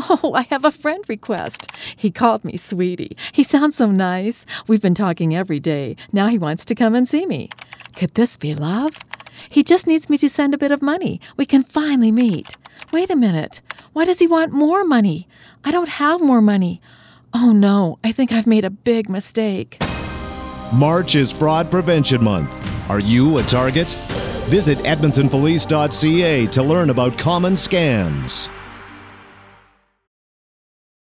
Oh, I have a friend request. He called me sweetie. He sounds so nice. We've been talking every day. Now he wants to come and see me. Could this be love? He just needs me to send a bit of money. We can finally meet. Wait a minute. Why does he want more money? I don't have more money. Oh no, I think I've made a big mistake. March is Fraud Prevention Month. Are you a target? Visit edmontonpolice.ca to learn about common scams.